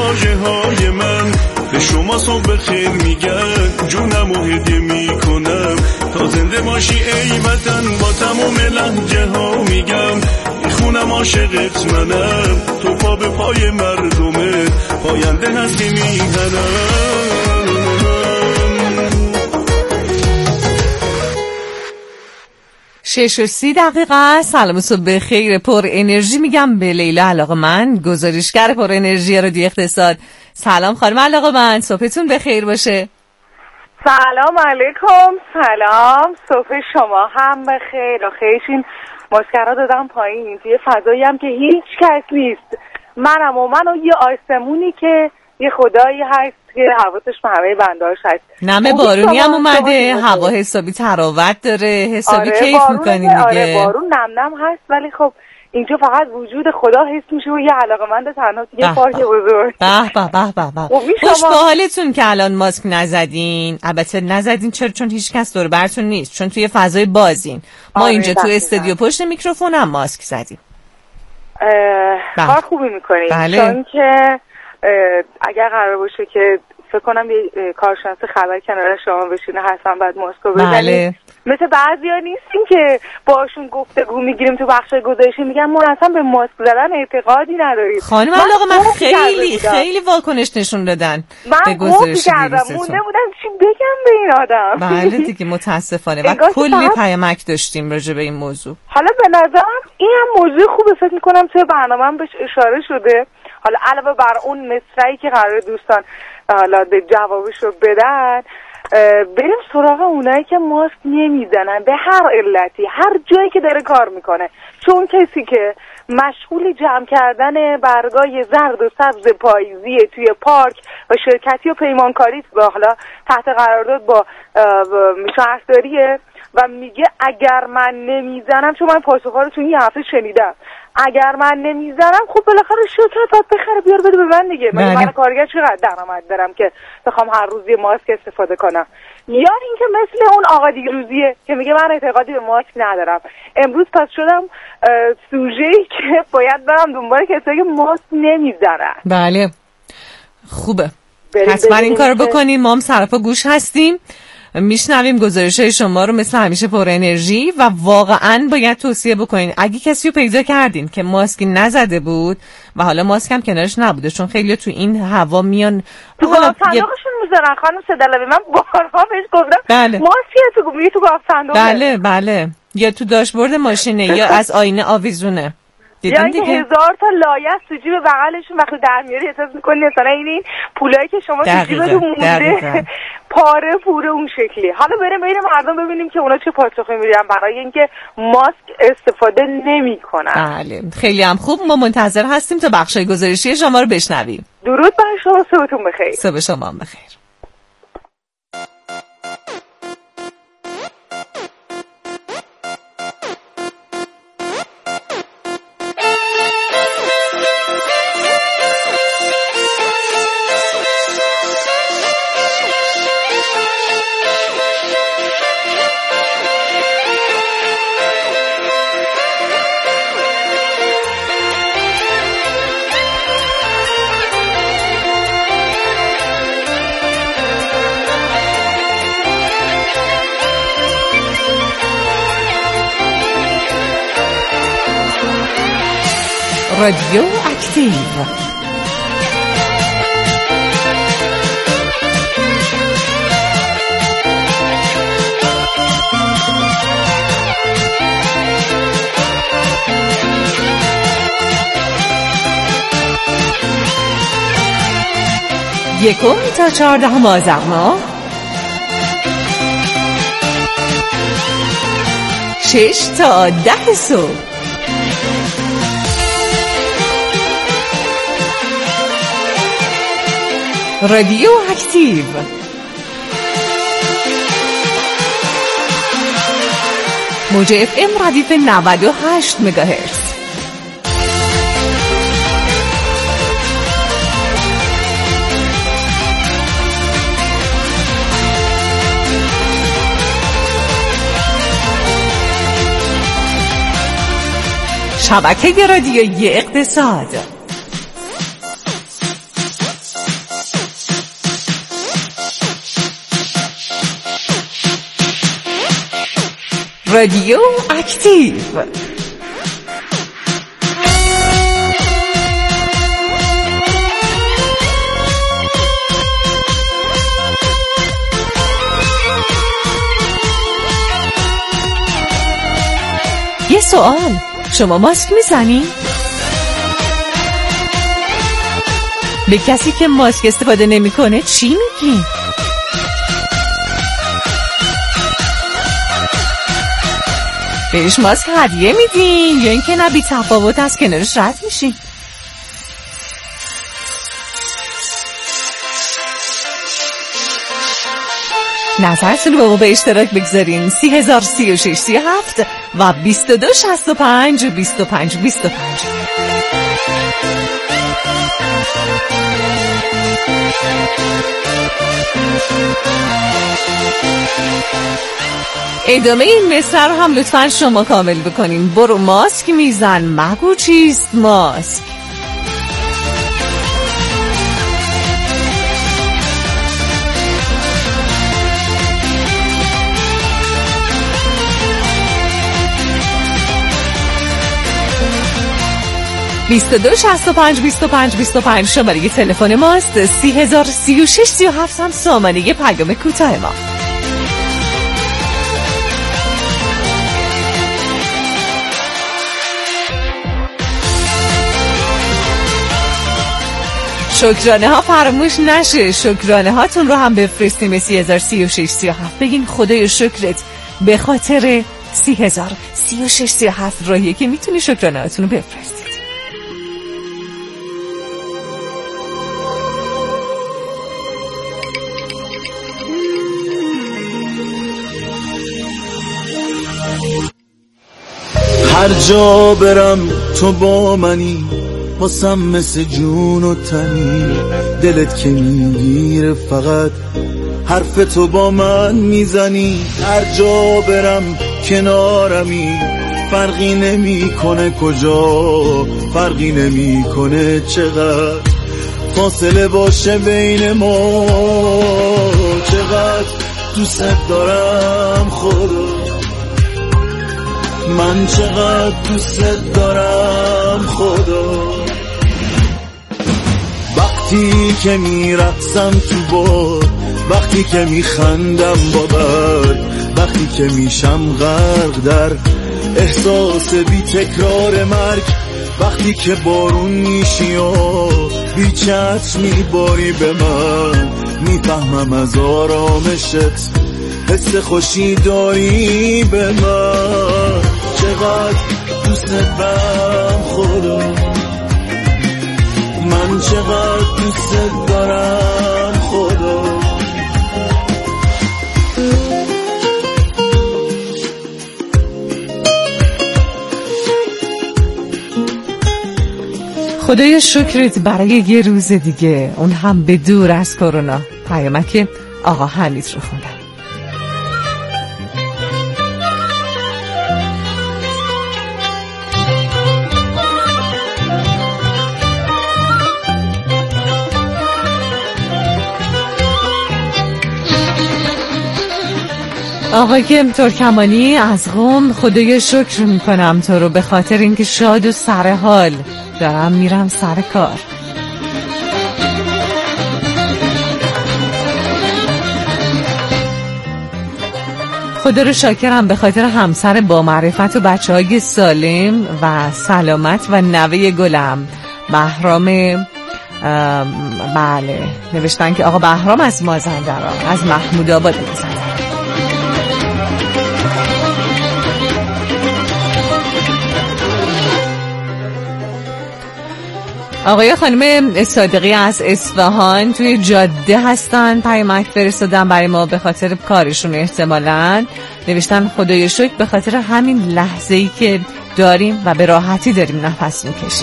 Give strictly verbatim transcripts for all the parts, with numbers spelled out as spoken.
واژه های من به شما صبح بخیر میگن، جونم و هدیه میکنم تا زنده باشی ای وطن. با تموم لهجه ها میگم میخونم عاشقت منم، تو پا به پای مردمت پاینده هستی میهنم. شش و سی دقیقه. سلام صبح بخیر، پر انرژی میگم به لیلا علاقه‌مند، گزارشگر پر انرژی رادیو اقتصاد. سلام خانم علاقه‌مند، صبحتون بخیر باشه. سلام علیکم. سلام، صبح شما هم بخیر. آخیشین ماسکرا دادم پایین توی فضایی هم که هیچ کس نیست، منم و من و یه آسمونی که یه خدایی هست که حواسش به همه بنداش هست. نمه بارونی هم اومده، هوا حسابی تراوت داره، حسابی آره کیف میکنیم دیگه. آره بارون نم نم هست، ولی خب اینجا فقط وجود خدا حس میشه و یه علاقه‌مند تنها تو یه پارک بزرگ. به به به به به. خوش به حالتون که الان ماسک نزدین. البته نزدین چرا؟ چون هیچ کس دور براتون نیست، چون توی فضای بازین. ما آره اینجا تو استودیو پشت میکروفون هم ماسک زدیم. کار خوبی میکنید. بله. چون که اگر قرار باشه که فکر کنم یه کارشناس خبر کنار شما بشینه حتما بعد ماسکو بزنید. بله. مثل بعضیا نیستیم که باشون گفتگو میگیریم تو بخش گزارشی میگن ما اصلا به ماسک زدن اعتقادی نداریم. خانم علاقه من خیلی خیلی واکنش نشون دادن به گزارش دیروزتون. مونده بودم چی بگم به این آدم. بله دیگه متاسفانه و کلی پیامک داشتیم راجع به این موضوع. حالا به نظرم این هم موضوع خوبه، فکر میکنم توی برنامه‌ام بهش اشاره شده. حالا علاوه بر اون مصرعی که قرار دوستان حالا به جوابشو بدن، بریم سراغ اونایی که ماسک نمیزنن به هر علتی، هر جایی که داره کار میکنه. چون کسی که مشغول جمع کردن برگای زرد و سبز پاییزی توی پارک و شرکتی و پیمانکاری با حالا تحت قرارداد با شهرداریه و میگه اگر من نمیزنم، چون من پاسخ‌ها رو تو این هفته شنیدم، اگر من نمیزنم خب بالاخره شرکت باید بخره بیار بده به من دیگه. من من کارگر چقدر درآمد دارم که بخوام هر روز یه ماسک استفاده کنم؟ یا اینکه مثل اون آقا دیروزیه که میگه من اعتقادی به ماسک ندارم. امروز پس شدم سوژه‌ای که باید برم دنبال کسایی که ماسک نمیزنن. بله خوبه، حتما این کارو بکنیم. ما هم سرپا گوش هستیم، میشنویم گزارش‌های شما رو مثل همیشه پر انرژی و واقعاً باید توصیه بکنین اگه کسی رو پیدا کردین که ماسک نزده بود و حالا ماسک هم کنارش نبوده، چون خیلی تو این هوا میان تو گافتندوقشون میذارن. خانم صدلوی من بارها بهش گفتم بله. ماسک تو میگه تو گافتندوق. بله بله، یا تو داشبورد ماشینه یا از آینه آویزونه. یا اینکه هزار تا لایه تو جیب بغلشون وقتی در میاری احساس می‌کنی مثلا این پولایی که شما تو جیبتون مونده پاره پوره اون شکلی. حالا بریم ببینیم مردم ببینیم که اونا چه پاسخی میدن برای اینکه ماسک استفاده نمی‌کنن. بله خیلی هم خوب، ما منتظر هستیم تا بخشای گزارشی شما رو بشنویم. درود بر شما، صبحتون بخیر. صبح شما هم بخیر. رادیو اکتیو. یکم تا چهاردهم آذر ماه، شش تا ده صبح. رادیو اکتیو. موج اف ام ردیف نود و هشت مگاهرتز. شبکه رادیویی اقتصاد. رادیو اکتیو. یه سوال، شما ماسک میزنی؟ به کسی که ماسک استفاده نمیکنه چی میگی؟ بهش ماسک هدیه میدین یا اینکه نه بی تفاوت از کنارش رد میشین؟ نظرتون رو با ما به اشتراک بگذارین. سی هزار سی و شش سی و هفت و بیست و دو شصت و پنج بیست و پنج بیست و پنج. ادامه این مصرع رو هم لطفاً شما کامل بکنین. برو ماسک میزن، مگو چیست ماسک. بیست و دو شصت و پنج بیست و پنج بیست و پنج شماره تلفن ماست. سی هزار سی و شش سی و هفت هم سامانه پیام کوتاه ما. شکرانه ها فراموش نشه، شکرانه هاتون رو هم بفرستیم به سی هزار سی و شش سی و هفت. بگین خدای شکرت به خاطر سی هزار سی و شش سی و هفت راهیه که میتونی شکرانه هاتون رو بفرستید. هر جا برم تو با منی، واسم مثل جون و تنی. دلت که میگیره فقط حرف تو با من میزنی. هر جا برم کنارمی، فرقی نمی کنه کجا، فرقی نمی کنه چقدر فاصله باشه بین ما. چقدر دوست دارم خدا، من چقدر دوست دارم خدا. وقتی که میرقصم تو باد، وقتی که میخندم با درد، وقتی که میشم غرق در احساس بی تکرار مرگ. وقتی که بارون میشی و بی چتر میباری به من، میفهمم از آرامشت حس خوشی داری به من. چقدر دوست دارم خدا، من چقدر دوست دارم خدا. خدای شکرت برای یه روز دیگه، اون هم به دور از کرونا. پیامک آقا حمید رو خوندم. آقای ترکمانی از قم، خدای شکر میکنم تو رو به خاطر اینکه شاد و سر حال دارم میرم سر کار. خدا رو شاکرم به خاطر همسر با معرفت و بچه های سالم و سلامت و نوه گلم بهرام. بله نوشتن که آقا بهرام از مازندران، از محمود آباد مازندران. آقای خانم صادقی از اصفهان توی جاده هستن، پیامک فرستادن برای ما به خاطر کارشون احتمالاً. نوشتن خدای شکر به خاطر همین لحظه‌ای که داریم و به راحتی داریم نفس میکشیم.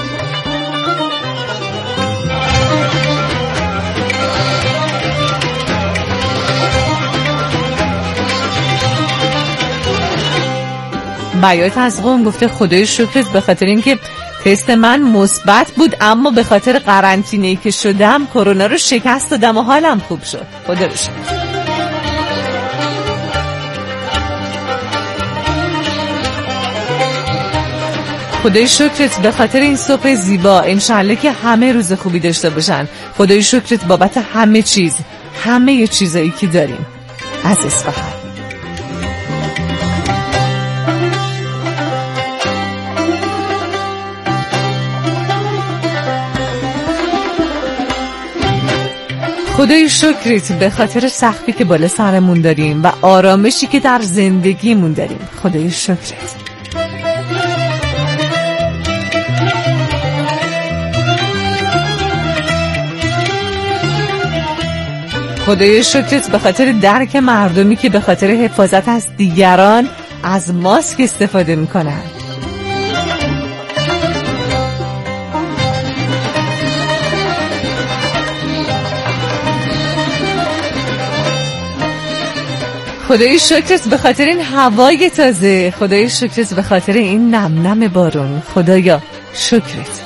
بیات از قم گفته خدای شکرت به خاطر اینکه تست من مثبت بود، اما به خاطر قرنطینه‌ای که شدم کرونا رو شکست دادم و حالم خوب شد. خدا رو شکر. خدای شکرت به خاطر این صبح زیبا، انشالله که همه روز خوبی داشته باشن. خدای شکرت بابت همه چیز، همه چیزایی که داریم. از اصفهان. خدای شکرت به خاطر سقفی که بالا سرمون داریم و آرامشی که در زندگیمون داریم. خدای شکرت. خدای شکرت به خاطر درک مردمی که به خاطر حفاظت از دیگران از ماسک استفاده میکنن. خدای شکرت به خاطر این هوای تازه. خدای شکرت به خاطر این نم نم بارون. خدایا شکرت.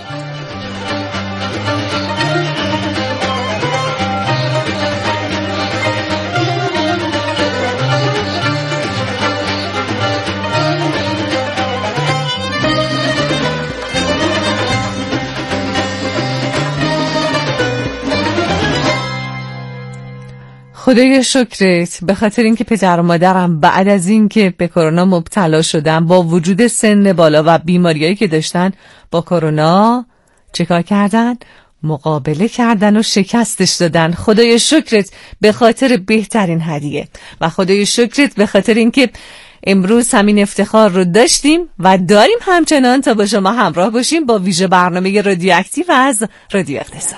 خدای شکرت به خاطر اینکه پدر و مادرم بعد از اینکه به کرونا مبتلا شدن با وجود سن بالا و بیماریایی که داشتن با کرونا چیکار کردن؟ مقابله کردن و شکستش دادن. خدای شکرت به خاطر بهترین هدیه و خدای شکرت به خاطر اینکه امروز همین افتخار رو داشتیم و داریم همچنان تا با شما همراه باشیم با ویژه برنامه رادیواکتیو از رادیو اقتصاد.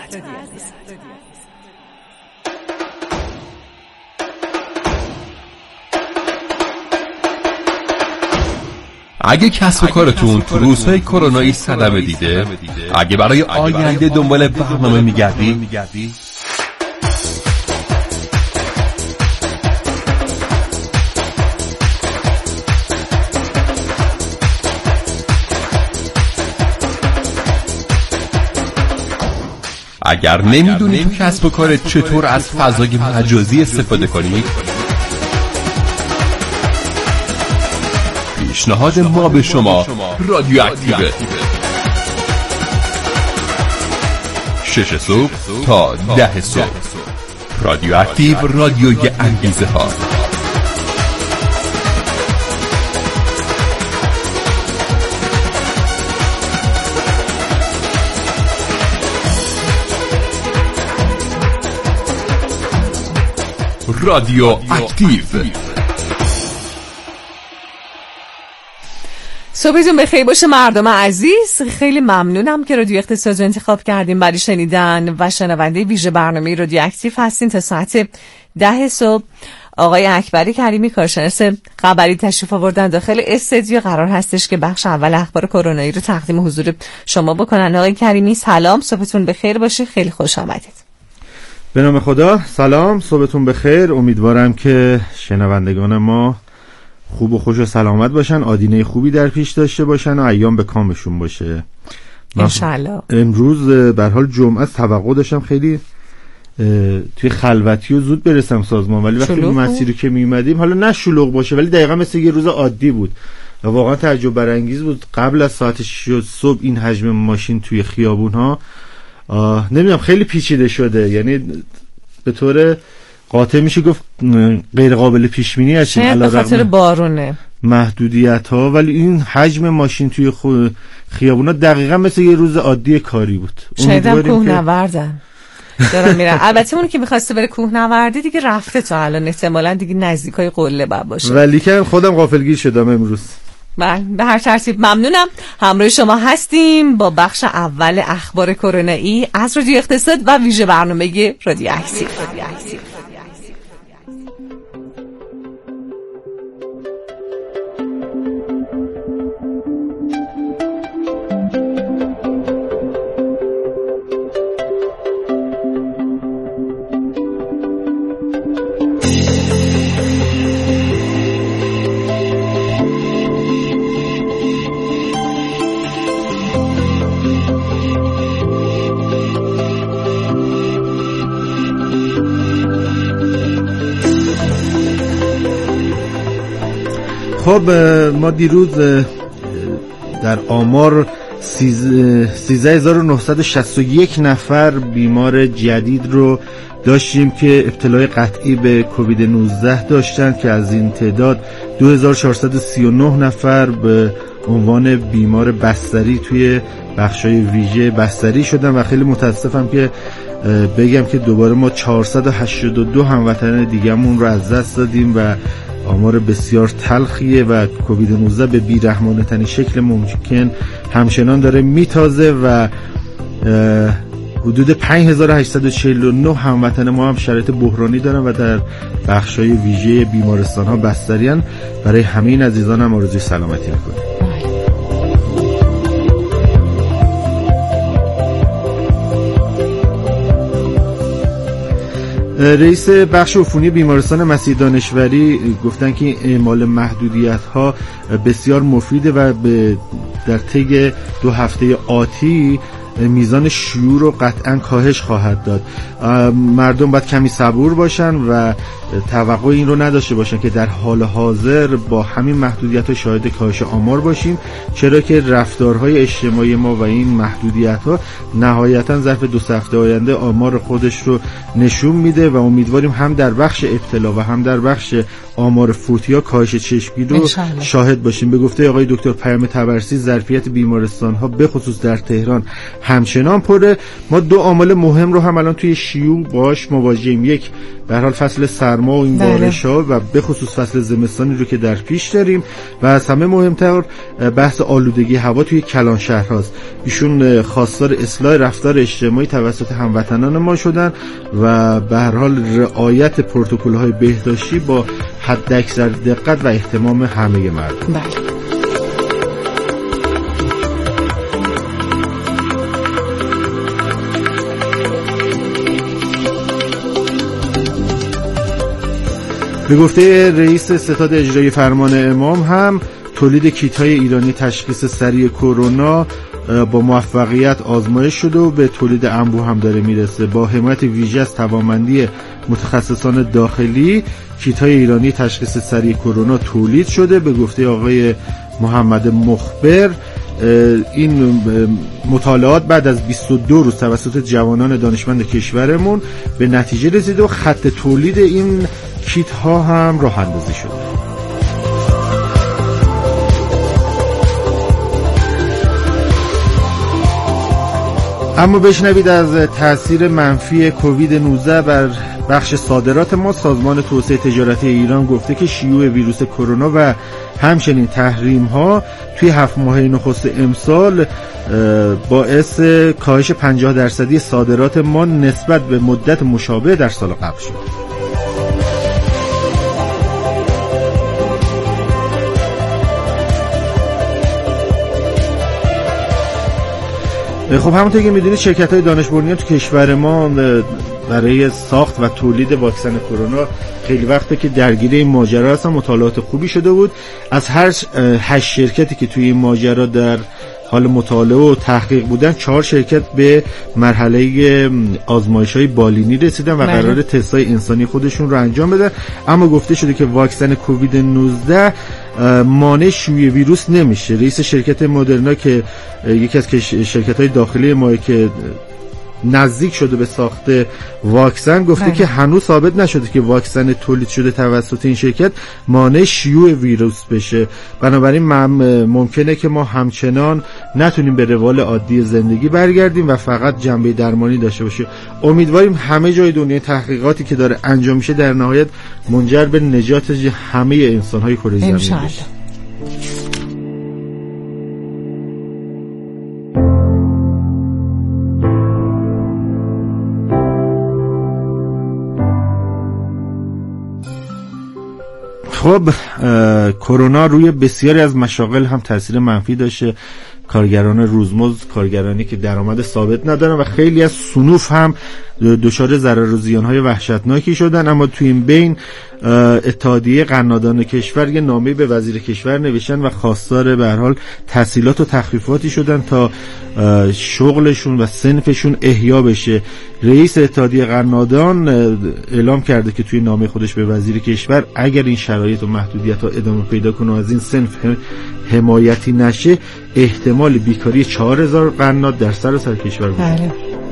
اگه کسب و کارتون تو روزهای کرونایی صدمه دیده، اگه برای آینده دنبال برنامه میگردی، اگر نمیدونی تو کسب و کارت چطور از فضای مجازی استفاده کنی، پیشنهاد ما به شما رادیواکتیوه. شش صبح تا ده صبح. رادیواکتیو، رادیوی انگیزه ها. رادیو اکتیو. صبحتون بخیر باشه مردم عزیز. خیلی ممنونم که رادیو اقتصاد رو انتخاب کردیم برای شنیدن و شنونده ویژه برنامه رادیواکتیو هستین تا ساعت ده صبح. آقای اکبری کریمی کارشناس خبری تشریف آوردن داخل استودیو. قرار هستش که بخش اول اخبار کرونایی رو تقدیم حضور شما بکنن. آقای کریمی سلام، صبحتون بخیر باشه، خیلی خوش آمدید. به نام خدا، سلام، صبحتون بخیر. امیدوارم که شنوندگان ما خوب و خوش و سلامت باشن، آدینه خوبی در پیش داشته باشن و ایام به کامشون باشه انشالله. امروز به هر حال جمعه است، توقع داشتم خیلی توی خلوتی و زود برسم سازمان، ولی وقتی این مسیری که میومدیم حالا نه شلوغ باشه ولی دقیقا مثل یه روز عادی بود و واقعا تعجب برانگیز بود. قبل از ساعت شش صبح این حجم ماشین توی خیابون ها نمیدونم خیلی پیچیده شده، یعنی به طور قاطع میشه گفت غیر قابل پیش بینی هستیم علاوه بر خاطر بارونه محدودیت ها، ولی این حجم ماشین توی خو... خیابونا دقیقا مثل یه روز عادی کاری بود. شاید هم کوهنوردن دارم میرن. البته اون که میخواسته بره کوهنوردی دیگه رفته تا الان، احتمالاً دیگه نزدیکای قله باید باشه، ولی که خودم غافلگیر شدم امروز. بله به هر ترتیب ممنونم. همراه شما هستیم با بخش اول اخبار کرونایی از رادیو اقتصاد و ویژه برنامه رادیواکتیو. خب ما دیروز در آمار سیزده هزار و نهصد و شصت و یک نفر بیمار جدید رو داشتیم که ابتلای قطعی به کووید نوزده داشتن که از این تعداد دو هزار و چهارصد و سی و نه نفر به عنوان بیمار بستری توی بخشای ویژه بستری شدن و خیلی متاسفم که بگم که دوباره ما چهارصد و هشتاد و دو هموطن دیگه‌مون رو از دست دادیم و آمار بسیار تلخیه و کووید نوزده به بیرحمانه ترین شکل ممکن همچنان داره میتازه و حدود پنج هزار و هشتصد و چهل و نه هموطن ما هم شرایط بحرانی دارن و در بخشای ویژه بیمارستان ها بستریان. برای همه این عزیزان هم آرزوی سلامتی میکنم. رئیس بخش عفونی بیمارستان مسیح دانشوری گفتن که اعمال محدودیت ها بسیار مفیده و به در طی دو هفته آتی میزان شیوع رو قطعا کاهش خواهد داد. مردم باید کمی صبور باشن و توقع این رو نداشته باشن که در حال حاضر با همین محدودیت ها شاهد کاهش آمار باشیم، چرا که رفتارهای اجتماعی ما و این محدودیت ها نهایتا ظرف دو هفته آینده آمار خودش رو نشون میده و امیدواریم هم در بخش ابتلا و هم در بخش آمار فوتی ها کاهش چشمگیر رو شاهد باشیم. به گفته آقای دکتر پیام طبرسی ظرفیت بیمارستان ها به خصوص در تهران همچنان پره. ما دو عامل مهم رو هم الان توی شیوع باش مواجهیم، یک به هر حال فصل سرما و این بارش‌ها و به خصوص فصل زمستانی رو که در پیش داریم و از همه مهمتر بحث آلودگی هوا توی کلان شهرهاست. ایشون خواستار اصلاح رفتار اجتماعی توسط هموطنان ما شدن و به هر حال رعایت پروتکل‌های بهداشتی با حداکثر دقت و اهتمام همه مردم. بله. به گفته رئیس ستاد اجرایی فرمان امام هم تولید کیت‌های ایرانی تشخیص سریع کرونا با موفقیت آزمایش شده و به تولید انبوه هم داره میرسه. با حمایت ویژه از توانمندی متخصصان داخلی کیت‌های ایرانی تشخیص سریع کرونا تولید شده. به گفته آقای محمد مخبر این مطالعات بعد از بیست و دو روز توسط جوانان دانشمند کشورمون به نتیجه رسیده و خط تولید این کیت ها هم راه اندازی شده. اما بشنوید از تاثیر منفی کووید نوزده بر بخش صادرات ما. سازمان توسعه تجارتی ایران گفته که شیوع ویروس کرونا و همچنین تحریم ها توی هفت ماه نخست امسال باعث کاهش پنجاه درصدی صادرات ما نسبت به مدت مشابه در سال قبل شد. خب همونطور که میدونید شرکت‌های دانش بنیان تو کشور ما برای ساخت و تولید واکسن کرونا خیلی وقته که درگیر این ماجرا هستن. مطالعات خوبی شده بود. از هر هشت شرکتی که توی این ماجرا در حال مطالعه و تحقیق بودن، چهار شرکت به مرحله آزمایش‌های بالینی رسیدن و قرار تست‌های انسانی خودشون رو انجام بدن. اما گفته شده که واکسن کووید نوزده مانع شیوع ویروس نمیشه. رئیس شرکت مدرنا که یکی از شرکت‌های داخلی ما که نزدیک شده به ساخت واکسن گفته بله. که هنوز ثابت نشده که واکسن تولید شده توسط این شرکت مانع شیوع ویروس بشه. بنابراین ممکنه که ما همچنان نتونیم به روال عادی زندگی برگردیم و فقط جنبه درمانی داشته باشه. امیدواریم همه جای دنیا تحقیقاتی که داره انجام میشه در نهایت منجر به نجات همه انسان‌های کره زمین بشه. خب کرونا روی بسیاری از مشاغل هم تاثیر منفی داشته. کارگران روزمزد، کارگرانی که درآمد ثابت ندارن و خیلی از صنوف هم دچار ضرر و زیان‌های وحشتناکی شدن. اما تو این بین اتحادیه قنادان کشور یه نامه به وزیر کشور نوشتن و خواستار به هر حال تسهیلات و تخفیفاتی شدن تا شغلشون و صنفشون احیا بشه. رئیس اتحادیه قنادان اعلام کرده که توی نامه خودش به وزیر کشور اگر این شرایط و محدودیت‌ها ادامه پیدا کنه و از این صنف حمایتی نشه، احتمال بیکاری چهار هزار قناد در سراسر کشور وجود داره.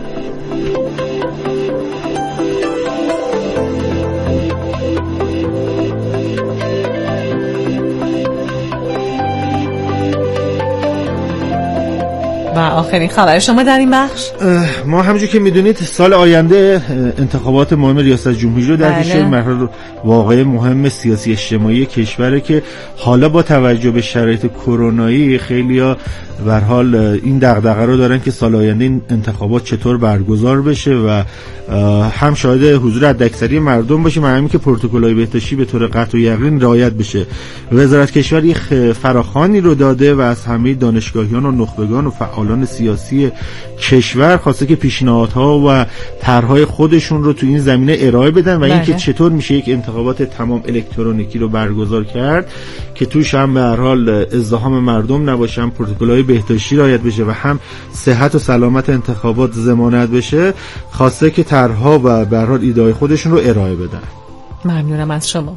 و آخرین خبر شما در این بخش؟ ما همونجور که میدونید سال آینده انتخابات مهم ریاست جمهوری رو در پیش مرحله واقعی مهم سیاسی اجتماعی کشوره که حالا با توجه به شرایط کرونایی خیلی‌ها به هر حال این دغدغه رو دارن که سال آینده این انتخابات چطور برگزار بشه و هم شاهد حضور حداکثری مردم باشیم، همین که پروتکل‌های بهداشتی به طور قطع و یقین رعایت بشه. وزارت کشور یک فراخوانی رو داده و از همه دانشگاهیان و نخبگان و فعالان سیاسی کشور خواسته که پیشنهادها و طرح‌های خودشون رو تو این زمینه ارائه بدن و اینکه چطور میشه یک انتخابات تمام الکترونیکی رو برگزار کرد که توش هم به هر حال ازدحام مردم نباشه، هم پروتکل‌های بهداشتی رعایت بشه و هم صحت و سلامت انتخابات ضمانت بشه. خواسته که طرح‌ها و به هر حال ایده‌های خودشون رو ارائه بدن. ممنونم از شما.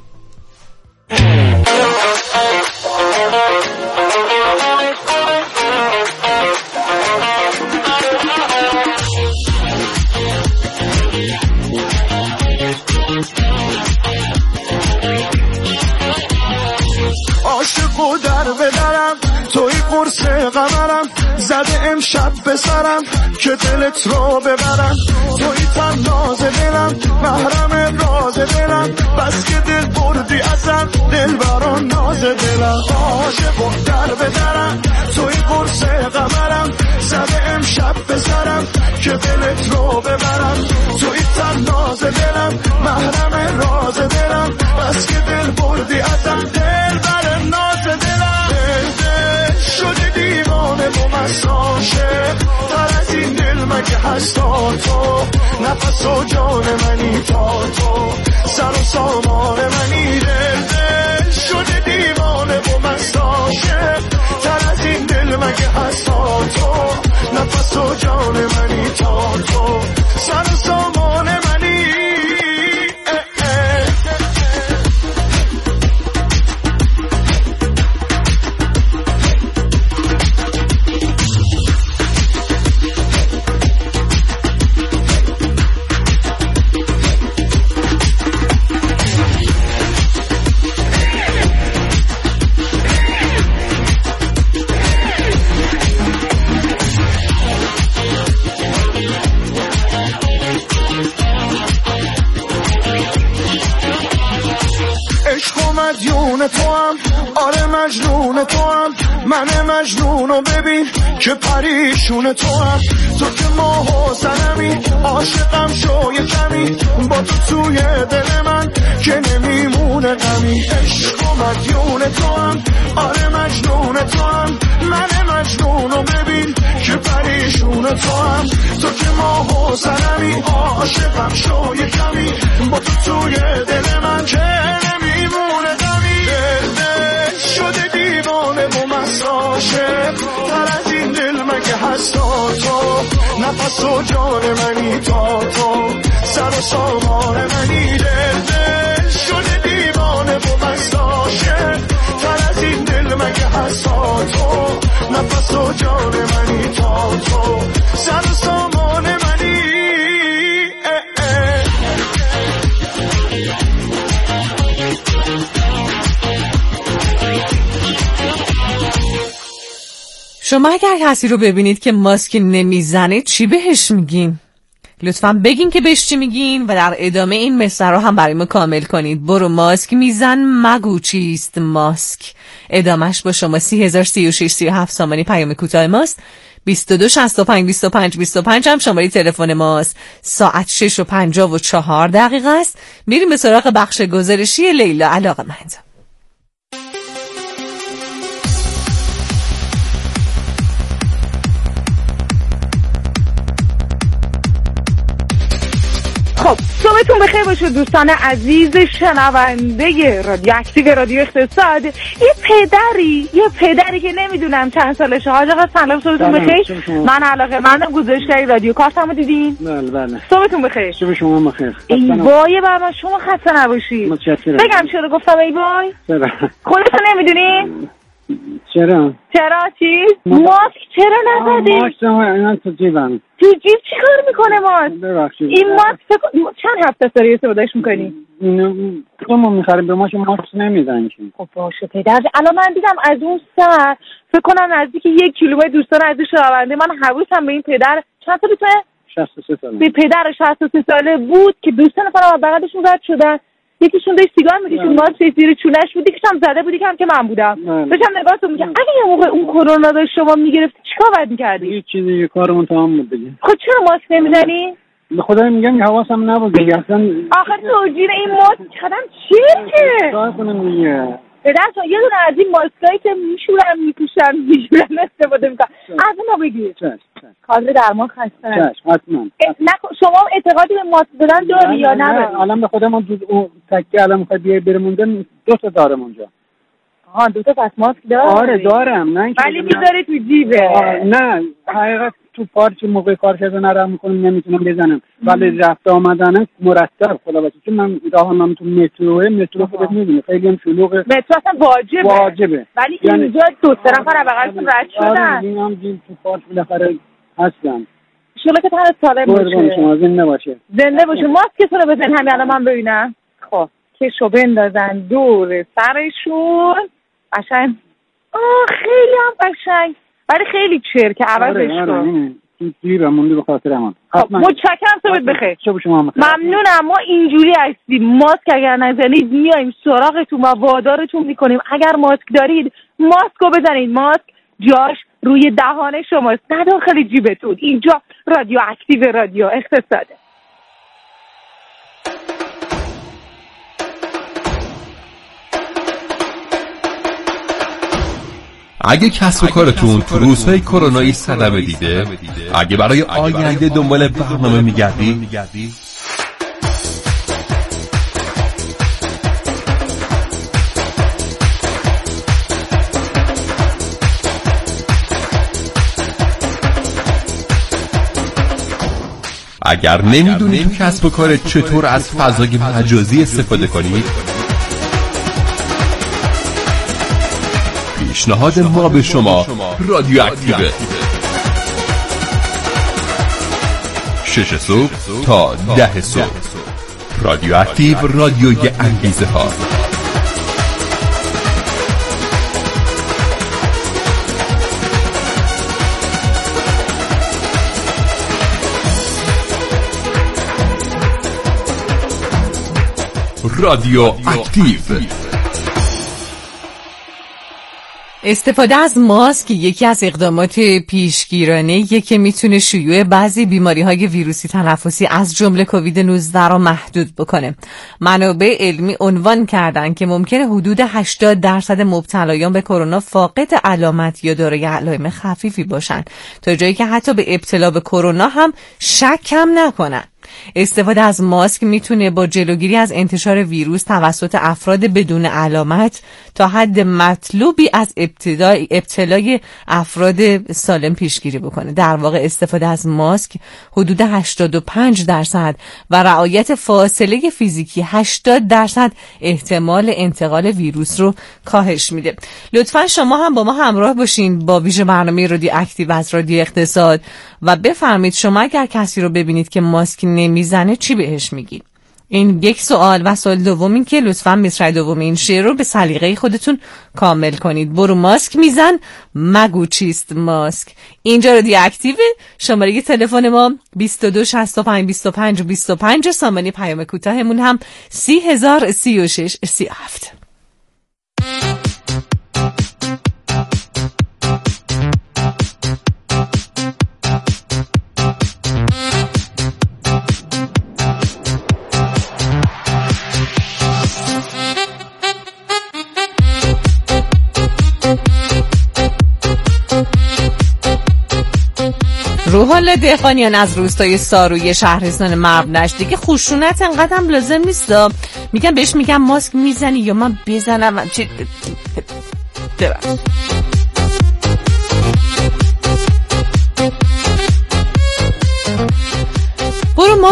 عاشقو در بدرم توی قرص قمرم زده امشب بسرم که دلت رو ببرم توی تناز دلم محرم راز دلم بس که دل بردی ازم دل بران ناز دلم عاشقو در بدرم توی قرص قمرم زده امشب بسرم که دلت رو ببرم توی تناز دلم محرم راز دلم بس که دل بردی ازم دل بران ناز دلم دل دل شده دیوانه و مساشه تر از این دل مگه هستا تو نفس و جان منی تا تو سر و سامان منی دل دل شده دیوانه و مساشه تر از این دل مگه هستا تو نفس و جان منی تا تو سر و سامان منی مجنون تو هم آره مجنون تو هم من مجنونو ببین که پریشون تو هم تو که ماه و سنمی عاشقم شو یه کمی با تو توی دل من که نمیمونه غمی عشق و مجنون تو هم آره مجنون تو هم من مجنونو ببین که پریشون تو هم تو که ماه و سنمی عاشقم شو یه کمی با تو توی دل من که نمیمونه شده دیوانه و مساشه تر از این دل مگه هستا تو نفس و جان منی تا تو سر و سامان منی دل دل شده دیوانه و مساشه تر از این دل مگه هستا تو نفس و جان منی تا تو سر و سامان منی اه اه. شما اگر کسی رو ببینید که ماسک نمیزنه چی بهش میگین؟ لطفاً بگین که بهش چی میگین و در ادامه این مصرع رو هم برای ما کامل کنید. برو ماسک میزن مگو چیست ماسک. ادامهش با شما سی هزار سی و شش سی و هفت سامانی پیام کوتاه ماست. بیست و دو شصت و پنج بیست و پنج بیست و پنج هم شماره تلفن ماست. ساعت شش و پنجاه و چهار دقیقه است. میریم به سراغ بخش گزارشی لیلا علاقه‌مند. خب صبحتون بخیر باشه دوستان عزیز شنونده رادیو اکتیو رادیو اقتصاد. یه پدری یه پدری که نمیدونم چند سالشه. حاج آقا سلام، صبحتون بخیر. من علاقه مندم گزارشگری رادیو کارتمو دیدین؟ بله بله. صبحتون بخیر. صبح شما بخیر. ای وای بابا شما خسته نباشید. متشکرم. بگم چرا گفتم ای وای؟ چرا؟ خودتون نمیدونین؟ چرا؟ چرا چی؟ ماسک چرا نزدی؟ ماسک من تو جیبم. تو جیب چی کار میکنه ماسک؟ ببخشید. این ماسک چند هفته سری استفادهش میکنی؟ تو ما میخریم به ما که ماسک نمیدن که. خب باشه پدر. الان من دیدم از اون سر فکر کنم نزدیک یک کیلومتر دوستان عزیز شنونده من حواسم به این پدر چند سالته؟ شصت و سه ساله. به پدر شصت و سه ساله بود که دوستان فرام بغلشون رد شدن. یکیشون داشت سیگار میکشید، ماسک زیر چونش بود، یکیشم زده بود، یکم که من بودم. داشتم نگاهتون میکردم. اگه یه موقع اون کرونا داشت شما میگرفتی چیکار باید میکردی؟ هیچ چیزی، کارمون تمام بود دیگه. خب چرا ماسک نمیزنی؟ به خدا میگم که حواسم نبود دیگه اصلا. آخه توجیه این ماسک چقدر چیه؟ کار کنم دیگه. پدر تو یه دونه از این ماسکایی که میشورن میپوشن میشورن استفاده میکنن. از اونها بگیر. چش چش. کادر درمان خسته. چش حتما. شما اعتقادی به ماسک دادن داری یا نداری؟ الان به خودم اون تکه الان میخواد بیای برموندن دو تا دارم اونجا. آها دو تا پس ماسک داری؟ آره دارم. نه ولی میذاری تو جیبه. نه حقیقت تو پارچ موقع کار کردن نرم میکنم نمیتونم بزنم، ولی رفت آمدن مرتب خدا بچه. چون من راه من تو متروه مترو خودت میدونی خیلی هم شلوغه. مترو اصلا واجبه. واجبه. ولی یعنی اینجا دو سه نفر بغلتون رد شدن. آره اینم جین تو پارچ بالاخره هستن. شما که تنها سالم باشه. شما زنده باشه. زنده باشه. ماسکتون رو بزن همین الان من ببینم. خب کشو بندازن دور سرشون. قشنگ. آه خیلی هم قشنگ. ولی خیلی چرکه عوضش کن. آره تو جیبم مونده به خاطر من. متشکرم. صبحت بخیر. شب شما بخیر. ممنونم. ما اینجوری هستیم. ماسک اگر نزنید میایم سراغتون و وادارتون میکنیم. اگر ماسک دارید ماسک رو بزنید. ماسک جاش روی دهان شماست نه داخل جیبتون. اینجا رادیو اکتیو رادیو اقتصاده. اگه کسب و کارتون تو روزهای کرونایی صدمه دیده، اگه برای آینده دنبال برنامه میگردی، اگر نمیدونی تو کسب و کارت چطور از فضای مجازی استفاده کنی، پیشنهاد ما به شما رادیو اکتیوه. شش صبح تا ده صبح رادیو اکتیو، رادیوی انگیزه ها. رادیو اکتیو. استفاده از ماسک یکی از اقدامات پیشگیرانه‌ایه که میتونه شیوع بعضی بیماری‌های ویروسی تنفسی از جمله کووید نوزده را محدود بکنه. منابع علمی عنوان کردن که ممکنه حدود هشتاد درصد مبتلایان به کرونا فاقد علامت یا دارای علائم خفیفی باشن، تا جایی که حتی به ابتلا به کرونا هم شک هم نکنن. استفاده از ماسک میتونه با جلوگیری از انتشار ویروس توسط افراد بدون علامت تا حد مطلوبی از ابتلای ابتلای افراد سالم پیشگیری بکنه. در واقع استفاده از ماسک حدود هشتاد و پنج درصد و رعایت فاصله فیزیکی هشتاد درصد احتمال انتقال ویروس رو کاهش میده. لطفا شما هم با ما همراه باشین با ویژه برنامه رادیو اکتیو از رادیو اقتصاد و بفرمایید شما اگر کسی رو ببینید که ماسک نمیزنه چی بهش میگید؟ این یک سوال. و سوال دوم این که لطفاً مصرع دوم این شعر رو به سلیقه خودتون کامل کنید. برو ماسک میزن مگو چیست ماسک. اینجا رادیو اکتیو. شماره تلفن ما بیست و دو شصت و پنج بیست و پنج بیست و پنج. سامانه پیام کوتاهمون هم سی هزار سی و شش سی و هفت. حال دهقانیان از روستای ساروی شهرستان مرو دیگه خشونت انقدر هم لازم نیست. میگم بهش میگم ماسک میزنی یا من بزنم چه برو ما